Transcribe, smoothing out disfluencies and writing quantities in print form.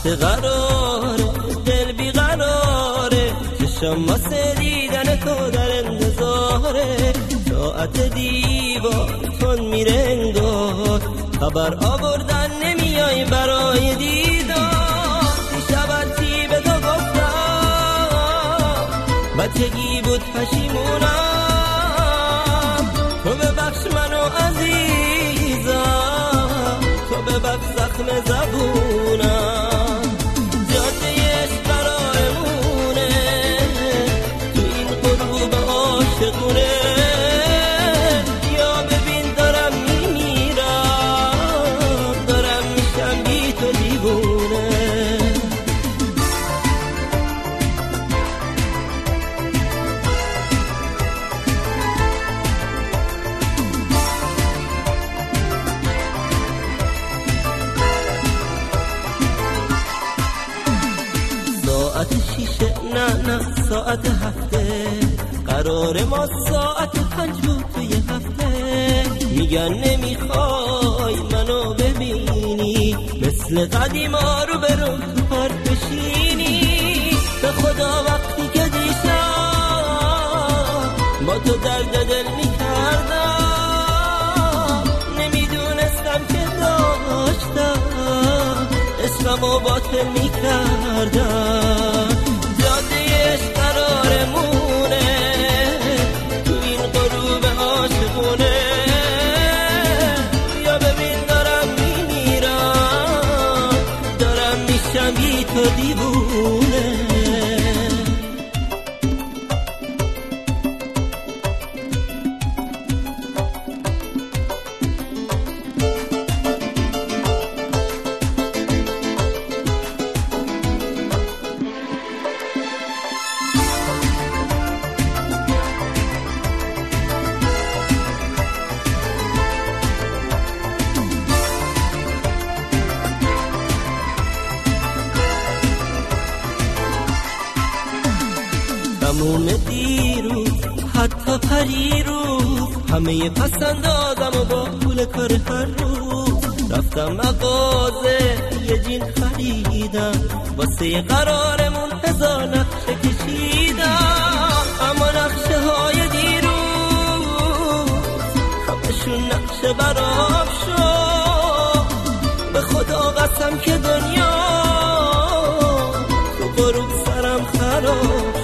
وقت قراره دل بیقراره، چشم واسه دیدن تو در انتظاره، ساعت دیوارتون میره انگار، خبر آوردن نمیای برای دیدار. دیشب چی به تو گفتم، بچگی بود پشیمونم، تو ببخش منو عزیزم، تو ببخش زخم زبونم. جاده عشق قرارمونه تو این غروب عاشقونه، یا ببین دارم میمیرم، دارم میشم بی تو دیوونه. ساعت 6 نه ساعت 7، قرار ما ساعت 5 بود توی هفته. میگن نمیخوای منو ببینی، مثل قدیما رو برو تو پارک بشینی. به خدا وقتی که دیشب با تو درد دل میکردم، نمیدونستم که داشتم اسممو باطل میکردم. جاده عشق قرارمونه تو این غروب عاشقونه، یا ببین دارم میمیرم، دارم میشم بی تو دیوونه. تموم دیروز حتی پریروز، همه پسندازم و با پول کار هر روز، رفتم مغازه یه جین خریدم، واسه قرارمون 1000 نقشه کشیدم. اما نقشه های دیروز همشون نقشه برام شد، به خدا قسم که دنیا تو غروب سرم خراب.